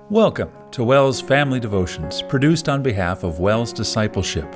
Welcome to WELS Family Devotions, produced on behalf of WELS Discipleship.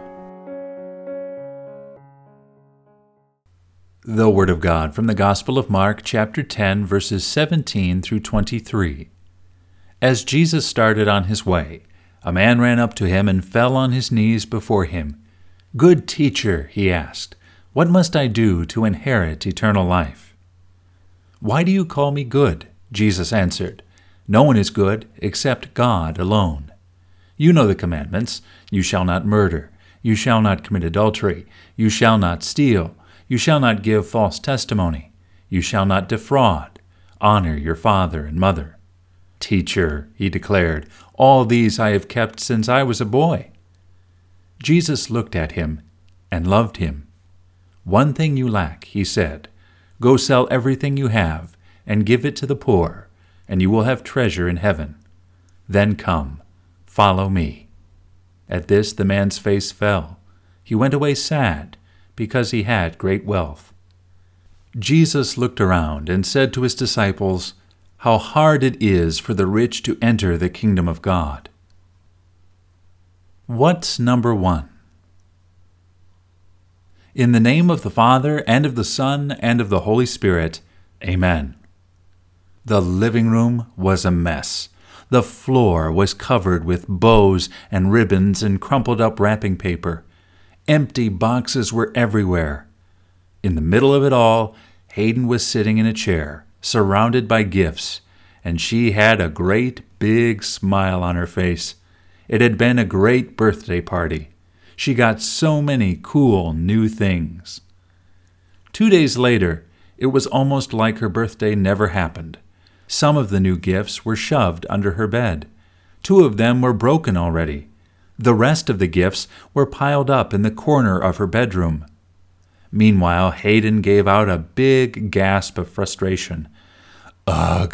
The Word of God from the Gospel of Mark, chapter 10, verses 17 through 23. As Jesus started on his way, a man ran up to him and fell on his knees before him. "Good teacher," he asked, "what must I do to inherit eternal life?" "Why do you call me good?" Jesus answered. "No one is good except God alone. You know the commandments. You shall not murder. You shall not commit adultery. You shall not steal. You shall not give false testimony. You shall not defraud. Honor your father and mother." "Teacher," he declared, "all these I have kept since I was a boy." Jesus looked at him and loved him. "One thing you lack," he said. "Go sell everything you have and give it to the poor, and you will have treasure in heaven. Then come, follow me." At this the man's face fell. He went away sad, because he had great wealth. Jesus looked around and said to his disciples, "How hard it is for the rich to enter the kingdom of God." What's number one? In the name of the Father, and of the Son, and of the Holy Spirit, Amen. The living room was a mess. The floor was covered with bows and ribbons and crumpled up wrapping paper. Empty boxes were everywhere. In the middle of it all, Hayden was sitting in a chair, surrounded by gifts, and she had a great big smile on her face. It had been a great birthday party. She got so many cool new things. 2 days later, it was almost like her birthday never happened. Some of the new gifts were shoved under her bed. 2 of them were broken already. The rest of the gifts were piled up in the corner of her bedroom. Meanwhile, Hayden gave out a big gasp of frustration. "Ugh,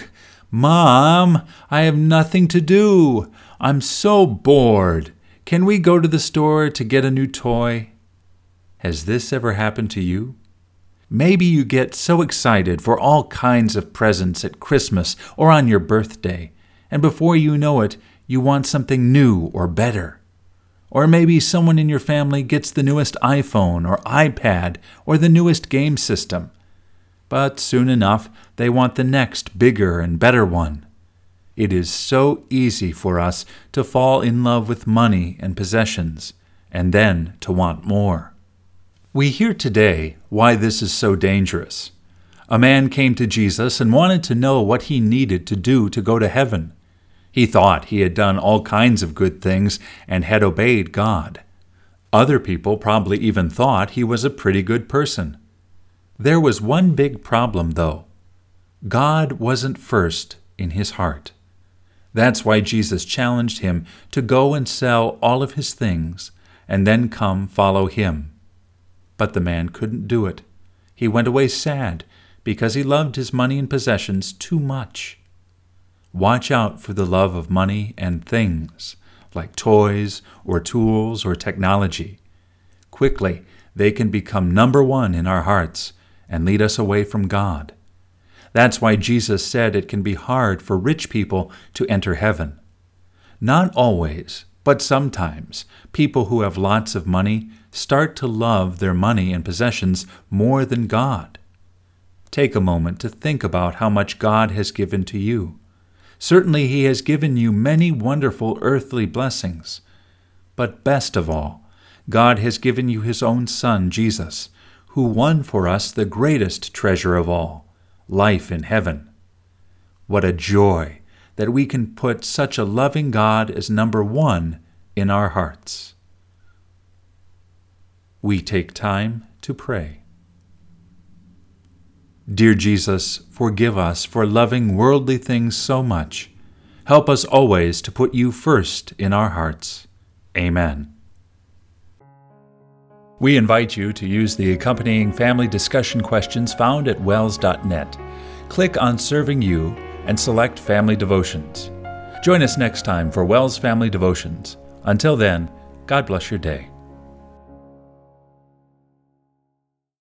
Mom, I have nothing to do. I'm so bored. Can we go to the store to get a new toy?" Has this ever happened to you? Maybe you get so excited for all kinds of presents at Christmas or on your birthday, and before you know it, you want something new or better. Or maybe someone in your family gets the newest iPhone or iPad or the newest game system. But soon enough, they want the next bigger and better one. It is so easy for us to fall in love with money and possessions, and then to want more. We hear today why this is so dangerous. A man came to Jesus and wanted to know what he needed to do to go to heaven. He thought he had done all kinds of good things and had obeyed God. Other people probably even thought he was a pretty good person. There was one big problem, though. God wasn't first in his heart. That's why Jesus challenged him to go and sell all of his things and then come follow him. But the man couldn't do it. He went away sad because he loved his money and possessions too much. Watch out for the love of money and things, like toys or tools or technology. Quickly, they can become number one in our hearts and lead us away from God. That's why Jesus said it can be hard for rich people to enter heaven. Not always, but sometimes, people who have lots of money start to love their money and possessions more than God. Take a moment to think about how much God has given to you. Certainly He has given you many wonderful earthly blessings. But best of all, God has given you His own Son, Jesus, who won for us the greatest treasure of all, life in heaven. What a joy that we can put such a loving God as number one in our hearts. We take time to pray. Dear Jesus, forgive us for loving worldly things so much. Help us always to put you first in our hearts. Amen. We invite you to use the accompanying family discussion questions found at wels.net. Click on Serving You and select Family Devotions. Join us next time for WELS Family Devotions. Until then, God bless your day.